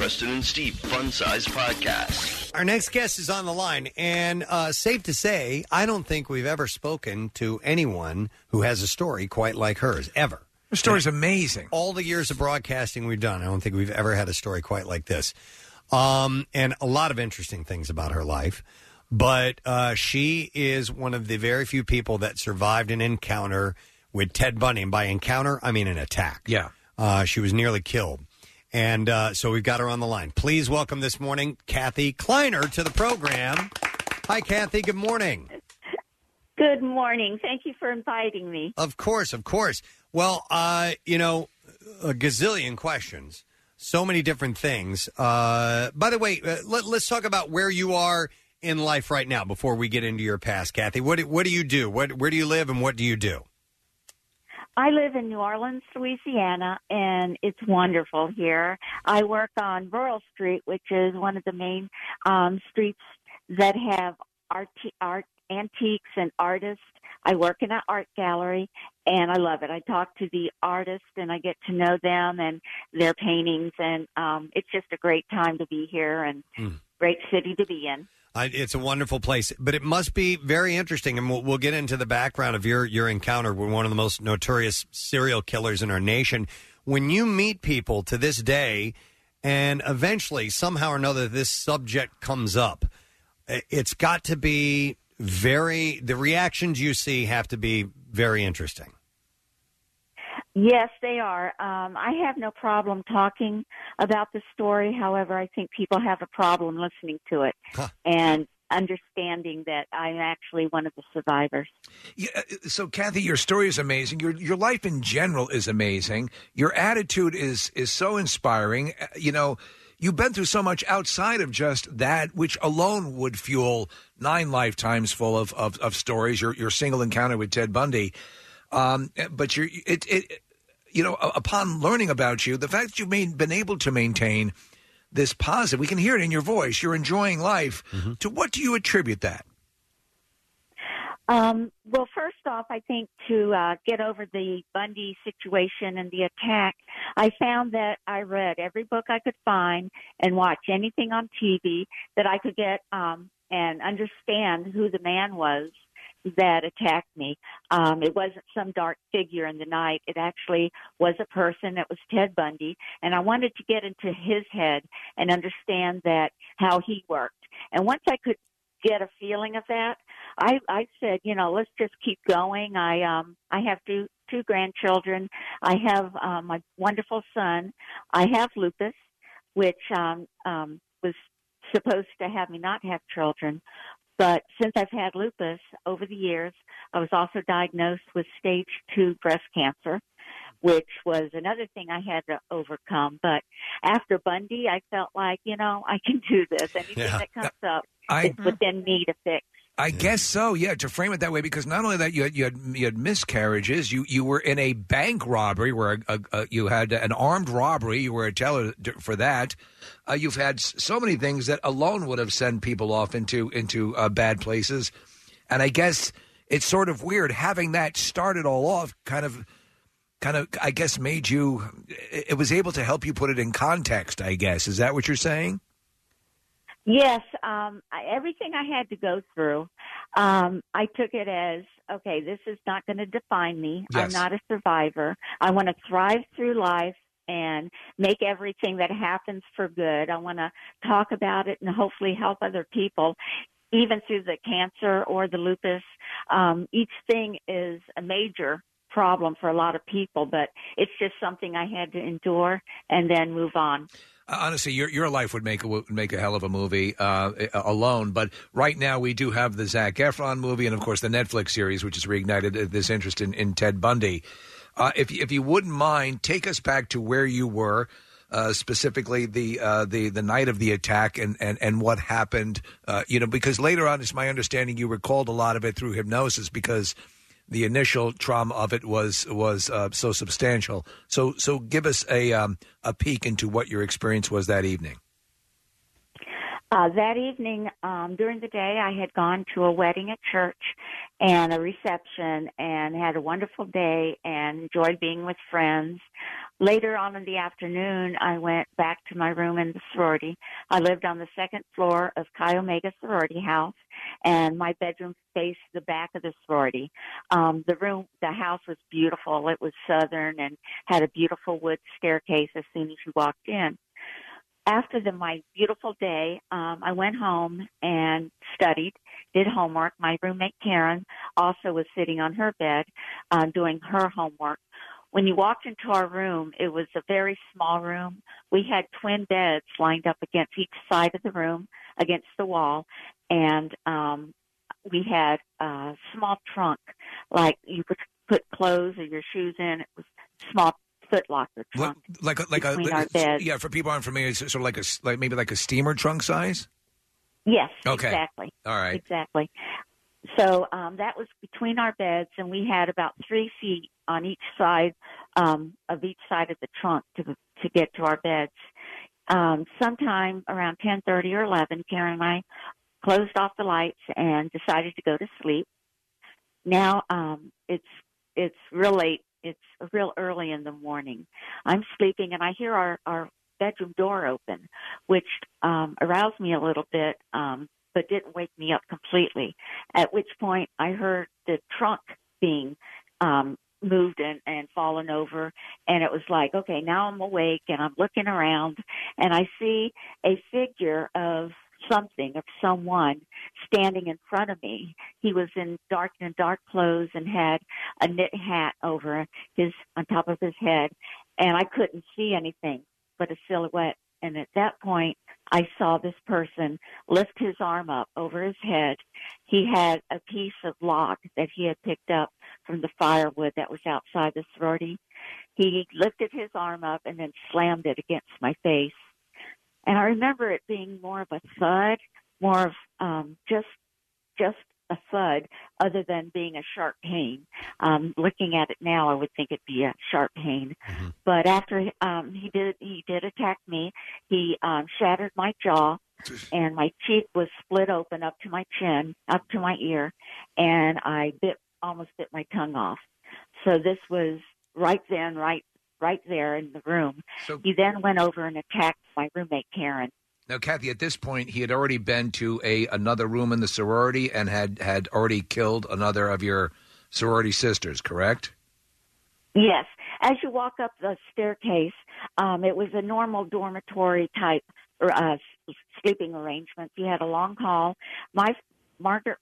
Preston and Steve Fun Size Podcast. Our next guest is on the line, and safe to say, I don't think we've ever spoken to anyone who has a story quite like hers, ever. Her story's amazing. All the years of broadcasting we've done, I don't think we've ever had a story quite like this. And a lot of interesting things about her life. But she is one of the very few people that survived an encounter with Ted Bundy. And by encounter, I mean an attack. Yeah. She was nearly killed. And so we've got her on the line. Please welcome this morning Kathy Kleiner to the program. Hi, Kathy. Good morning. Good morning. Thank you for inviting me. Of course, of course. Well, a gazillion questions. So many different things. By the way, let's talk about where you are in life right now before we get into your past, Kathy. What do you do? Where do you live and what do you do? I live in New Orleans, Louisiana, and it's wonderful here. I work on Rural Street, which is one of the main streets that have art, antiques, and artists. I work in an art gallery, and I love it. I talk to the artists, and I get to know them and their paintings, and it's just a great time to be here and great city to be in. It's a wonderful place, but it must be very interesting, and we'll get into the background of your encounter with one of the most notorious serial killers in our nation. When you meet people to this day, and eventually, somehow or another, this subject comes up, it's got to be the reactions you see have to be very interesting. Yes, they are. I have no problem talking about the story. However, I think people have a problem listening to it and understanding that I'm actually one of the survivors. Yeah, so, Kathy, your story is amazing. Your life in general is amazing. Your attitude is so inspiring. You've been through so much outside of just that, which alone would fuel 9 lifetimes full of stories. Your single encounter with Ted Bundy. But upon learning about you, the fact that you've been able to maintain this positive, we can hear it in your voice. You're enjoying life. Mm-hmm. To what do you attribute that? Well, first off, I think to get over the Bundy situation and the attack, I found that I read every book I could find and watch anything on TV that I could get and understand who the man was that attacked me. It wasn't some dark figure in the night. It actually was a person. It was Ted Bundy. And I wanted to get into his head and understand that how he worked. And once I could get a feeling of that, I said, let's just keep going. I have two grandchildren. I have my wonderful son. I have lupus, which was supposed to have me not have children. But since I've had lupus over the years, I was also diagnosed with stage 2 breast cancer, which was another thing I had to overcome. But after Bundy, I felt like, I can do this. Anything that comes up, it's within me to fix. I guess so, yeah, to frame it that way, because not only that you had miscarriages, you were in a bank robbery where you had an armed robbery, you were a teller for that. You've had so many things that alone would have sent people off into bad places. And I guess it's sort of weird having that started all off kind of I guess made you, it was able to help you put it in context, I guess. Is that what you're saying? Yes, everything I had to go through, I took it as, okay, this is not going to define me. Yes. I'm not a survivor. I want to thrive through life and make everything that happens for good. I want to talk about it and hopefully help other people, even through the cancer or the lupus. Each thing is a major problem for a lot of people, but it's just something I had to endure and then move on. Honestly, your life would make a hell of a movie alone. But right now, we do have the Zac Efron movie, and of course the Netflix series, which has reignited this interest in Ted Bundy. If you wouldn't mind, take us back to where you were, specifically the night of the attack, and what happened. Because later on, it's my understanding you recalled a lot of it through hypnosis because the initial trauma of it was so substantial. So give us a peek into what your experience was that evening. That evening, during the day, I had gone to a wedding at church and a reception and had a wonderful day and enjoyed being with friends. Later on in the afternoon, I went back to my room in the sorority. I lived on the second floor of Chi Omega Sorority House, and my bedroom faced the back of the sorority. The house was beautiful. It was southern and had a beautiful wood staircase as soon as you walked in. After my beautiful day, I went home and studied, did homework. My roommate, Karen, also was sitting on her bed doing her homework. When you walked into our room, it was a very small room. We had twin beds lined up against each side of the room, against the wall, and we had a small trunk, like you could put clothes or your shoes in. It was small Foot Locker trunk between our beds. Yeah, for people aren't familiar, it's sort of maybe like a steamer trunk size? Yes, okay. Exactly. All right. Exactly. So that was between our beds, and we had about 3 feet on each side of each side of the trunk to get to our beds. Sometime around 10:30 or 11, Karen and I closed off the lights and decided to go to sleep. Now it's real late. It's real early in the morning. I'm sleeping, and I hear our bedroom door open, which aroused me a little bit, but didn't wake me up completely, at which point I heard the trunk being moved and fallen over, and it was like, okay, now I'm awake, and I'm looking around, and I see a figure of someone standing in front of me. He was in dark clothes and had a knit hat on top of his head, and I couldn't see anything but a silhouette. And at that point, I saw this person lift his arm up over his head. He had a piece of log that he had picked up from the firewood that was outside the sorority. He lifted his arm up and then slammed it against my face. And I remember it being more of a thud, more of just a thud, other than being a sharp pain. Looking at it now, I would think it'd be a sharp pain. Mm-hmm. But after he did attack me, he shattered my jaw, and my cheek was split open up to my chin, up to my ear, and I almost bit my tongue off. So this was right there in the room. So he then went over and attacked my roommate, Karen. Now, Kathy, at this point, he had already been to another room in the sorority and had already killed another of your sorority sisters, correct? Yes. As you walk up the staircase, it was a normal dormitory type sleeping arrangement. You had a long hall. Margaret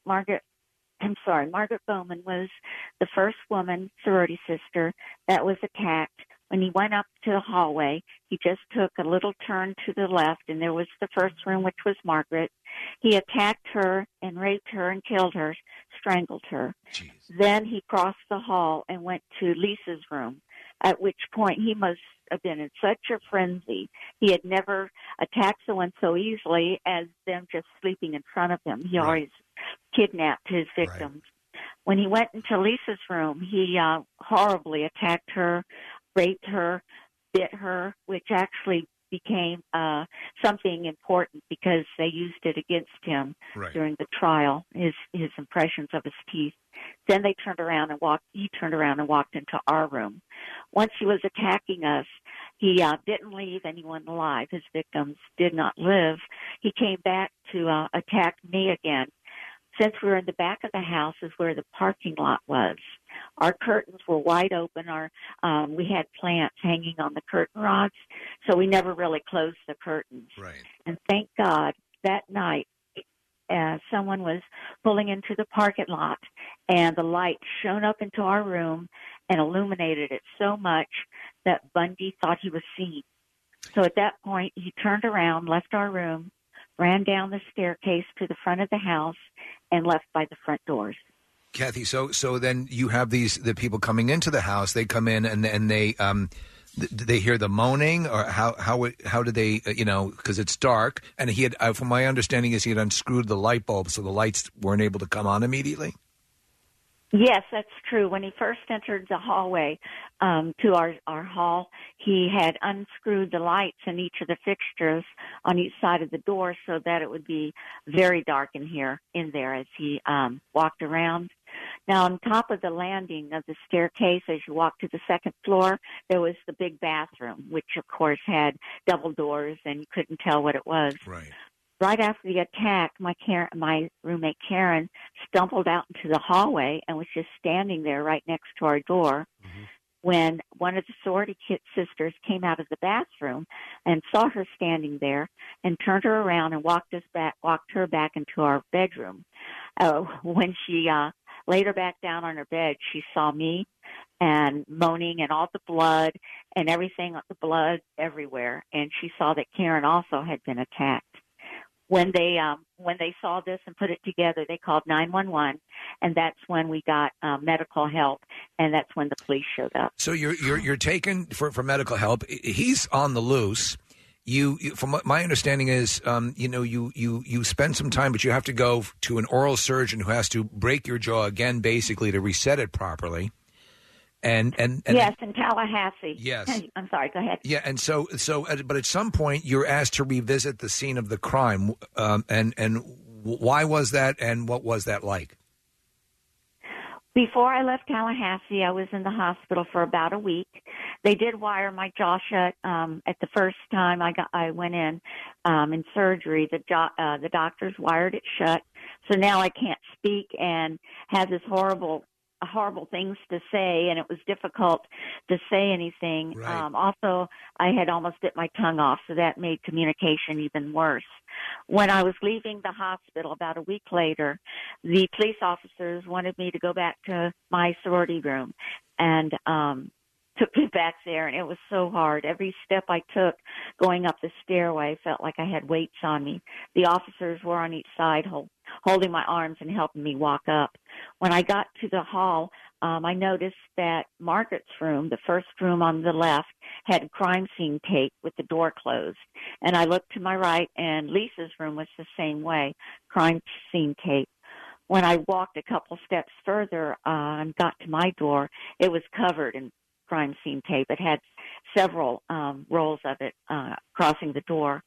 Bowman was the first woman, sorority sister, that was attacked. When he went up to the hallway, he just took a little turn to the left, and there was the first room, which was Margaret. He attacked her and raped her and killed her, strangled her. Jeez. Then he crossed the hall and went to Lisa's room, at which point he must have been in such a frenzy. He had never attacked someone so easily as them just sleeping in front of him. He always kidnapped his victims. Right. When he went into Lisa's room, he horribly attacked her, raped her, bit her, which actually became something important because they used it against him during the trial, his impressions of his teeth. Then he turned around and walked into our room. Once he was attacking us, he didn't leave anyone alive. His victims did not live. He came back to attack me again. Since we were in the back of the house is where the parking lot was. Our curtains were wide open. We had plants hanging on the curtain rods, so we never really closed the curtains. Right. And thank God that night someone was pulling into the parking lot, and the light shone up into our room and illuminated it so much that Bundy thought he was seen. So at that point, he turned around, left our room, ran down the staircase to the front of the house, and left by the front doors. Kathy, so then you have the people coming into the house. They come in and they hear the moaning, or how do they because it's dark, and he had from my understanding is he had unscrewed the light bulb so the lights weren't able to come on immediately. Yes, that's true. When he first entered the hallway to our hall, he had unscrewed the lights in each of the fixtures on each side of the door so that it would be very dark in there as he walked around. Now, on top of the landing of the staircase, as you walk to the second floor, there was the big bathroom, which, of course, had double doors, and you couldn't tell what it was. Right. Right after the attack, my roommate Karen stumbled out into the hallway and was just standing there right next to our door when one of the sorority sisters came out of the bathroom and saw her standing there and turned her around and walked her back into our bedroom. When she laid her back down on her bed, she saw me and moaning and all the blood and everything, the blood everywhere, and she saw that Karen also had been attacked. When they saw this and put it together, they called 911, and that's when we got medical help, and that's when the police showed up. So you're taken for medical help. He's on the loose. You from what my understanding is, you spend some time, but you have to go to an oral surgeon who has to break your jaw again, basically to reset it properly. And yes, in Tallahassee. Yes. I'm sorry. Go ahead. Yeah, and so, but at some point you're asked to revisit the scene of the crime, and why was that, and what was that like? Before I left Tallahassee, I was in the hospital for about a week. They did wire my jaw shut at the first time I went in surgery. The doctors wired it shut, so now I can't speak and have this horrible things to say, and it was difficult to say anything. Right. Also, I had almost bit my tongue off, so that made communication even worse. When I was leaving the hospital about a week later, the police officers wanted me to go back to my sorority room and took me back there, and it was so hard. Every step I took going up the stairway felt like I had weights on me. The officers were on each side holding my arms and helping me walk up. When I got to the hall, I noticed that Margaret's room, the first room on the left, had crime scene tape with the door closed. And I looked to my right, and Lisa's room was the same way, crime scene tape. When I walked a couple steps further and got to my door, it was covered in crime scene tape. It had several rolls of it crossing the door.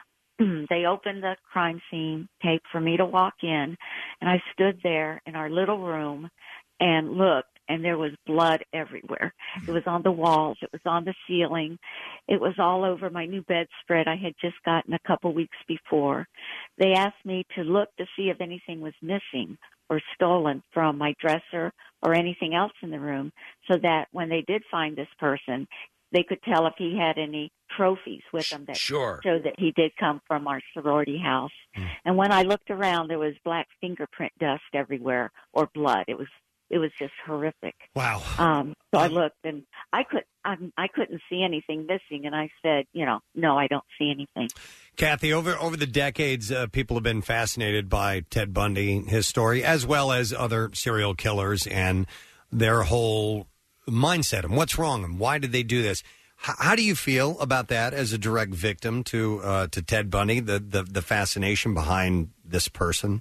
They opened the crime scene tape for me to walk in, and I stood there in our little room and looked, and there was blood everywhere. It was on the walls. It was on the ceiling. It was all over my new bedspread I had just gotten a couple weeks before. They asked me to look to see if anything was missing or stolen from my dresser or anything else in the room, so that when they did find this person, they could tell if he had any trophies with him that showed that he did come from our sorority house. And when I looked around, there was black fingerprint dust everywhere, or blood. It was just horrific. Wow. So I looked, and I couldn't see anything missing, and I said, no, I don't see anything. Kathy, over the decades, people have been fascinated by Ted Bundy, his story, as well as other serial killers and their whole mindset and what's wrong and why did they do this. How do you feel about that as a direct victim to Ted Bundy, the fascination behind this person?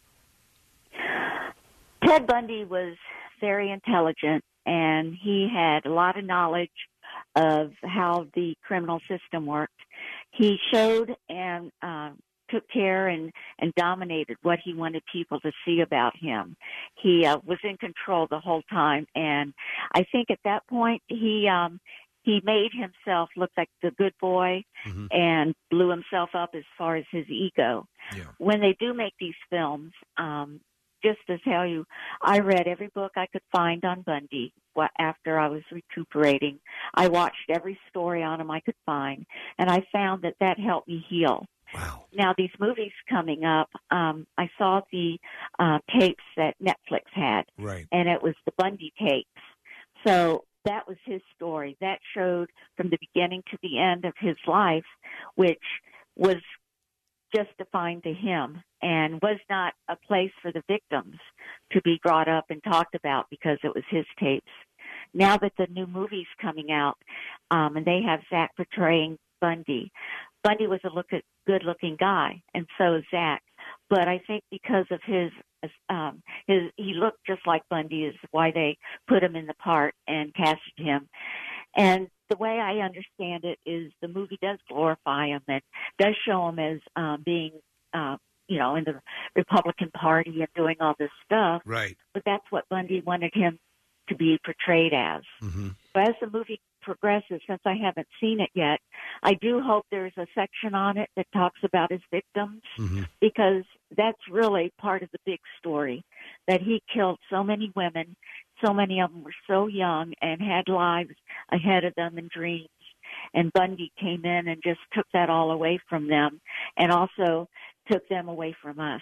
Ted Bundy was very intelligent, and he had a lot of knowledge of how the criminal system worked. He showed and took care and dominated what he wanted people to see about him. He was in control the whole time, and I think at that point he made himself look like the good boy and blew himself up as far as his ego. Yeah. When they do make these films, just to tell you, I read every book I could find on Bundy after I was recuperating. I watched every story on him I could find, and I found that helped me heal. Wow. Now, these movies coming up, I saw the tapes that Netflix had, right, and it was the Bundy tapes. So that was his story. That showed from the beginning to the end of his life, which was just defined to him and was not a place for the victims to be brought up and talked about because it was his tapes. Now that the new movie's coming out, and they have Zach portraying Bundy. Bundy was a good-looking guy, and so is Zach. But I think because of his he looked just like Bundy, is why they put him in the part and casted him. And the way I understand it is the movie does glorify him and does show him as being, in the Republican Party and doing all this stuff. Right. But that's what Bundy wanted him to be portrayed as. Mm-hmm. But as the movie progresses, since I haven't seen it yet, I do hope there's a section on it that talks about his victims, because that's really part of the big story, that he killed so many women. So many of them were so young and had lives ahead of them and dreams. And Bundy came in and just took that all away from them, and also took them away from us.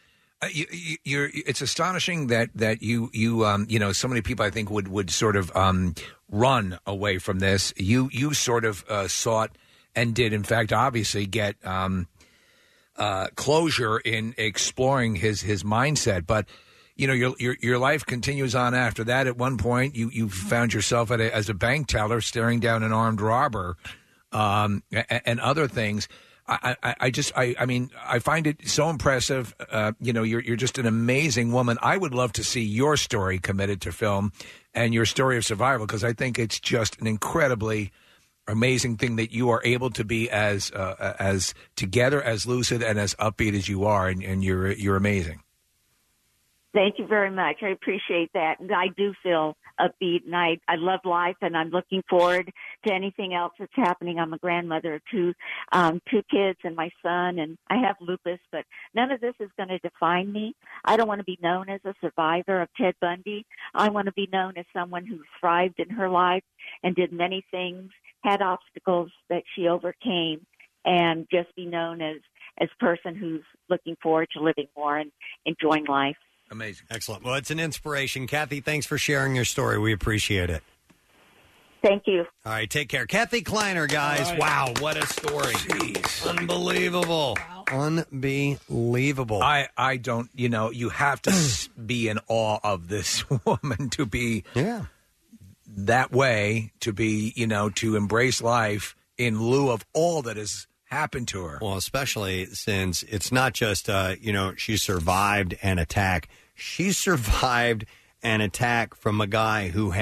It's astonishing that you so many people I think would sort of run away from this. You sort of sought and did in fact obviously get closure in exploring his mindset, but your life continues on after that. At one point, you found yourself as a bank teller staring down an armed robber, and other things. I mean, I find it so impressive. You're just an amazing woman. I would love to see your story committed to film and your story of survival, because I think it's just an incredibly amazing thing that you are able to be as together, as lucid, and as upbeat as you are, and you're amazing. Thank you very much. I appreciate that. And I do feel upbeat, and I love life, and I'm looking forward to anything else that's happening. I'm a grandmother of two kids and my son, and I have lupus, but none of this is going to define me. I don't want to be known as a survivor of Ted Bundy. I want to be known as someone who thrived in her life and did many things, had obstacles that she overcame, and just be known as a person who's looking forward to living more and enjoying life. Amazing. Excellent. Well, it's an inspiration. Kathy, thanks for sharing your story. We appreciate it. Thank you. All right, take care. Kathy Kleiner, guys. Right. Wow, what a story. Jeez. Unbelievable. Wow. Unbelievable. I don't, you have to be in awe of this woman to be that way, to be, to embrace life in lieu of all that has happened to her. Well, especially since it's not just, she survived an attack. She survived an attack from a guy who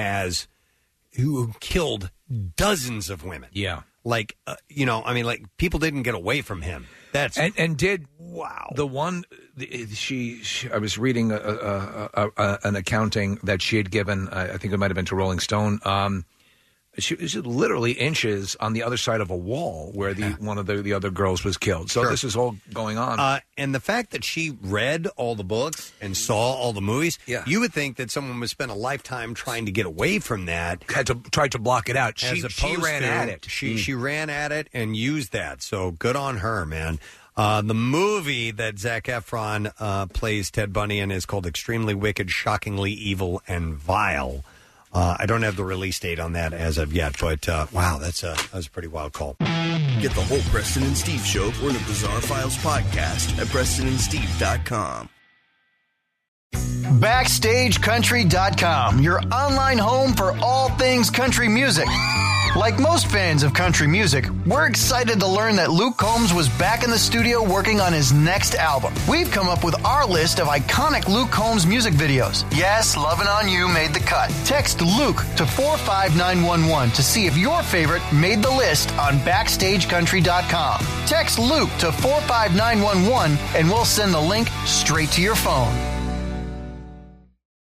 killed dozens of women. Yeah. Like, people didn't get away from him. That's and did wow. The one she I was reading an accounting that she had given. I think it might have been to Rolling Stone. She was literally inches on the other side of a wall where one of the other girls was killed. So This is all going on. And the fact that she read all the books and saw all the movies, you would think that someone would spend a lifetime trying to get away from that. Had to try to block it out. She ran at it. She ran at it and used that. So good on her, man. The movie that Zac Efron plays Ted Bundy in is called Extremely Wicked, Shockingly Evil, and Vile. I don't have the release date on that as of yet, but wow, that was a pretty wild call. Get the whole Preston and Steve show or the Bizarre Files podcast at PrestonandSteve.com. BackstageCountry.com, your online home for all things country music. Like most fans of country music, we're excited to learn that Luke Combs was back in the studio working on his next album. We've come up with our list of iconic Luke Combs music videos. Yes, Lovin' On You made the cut. Text Luke to 45911 to see if your favorite made the list on BackstageCountry.com. Text Luke to 45911 and we'll send the link straight to your phone.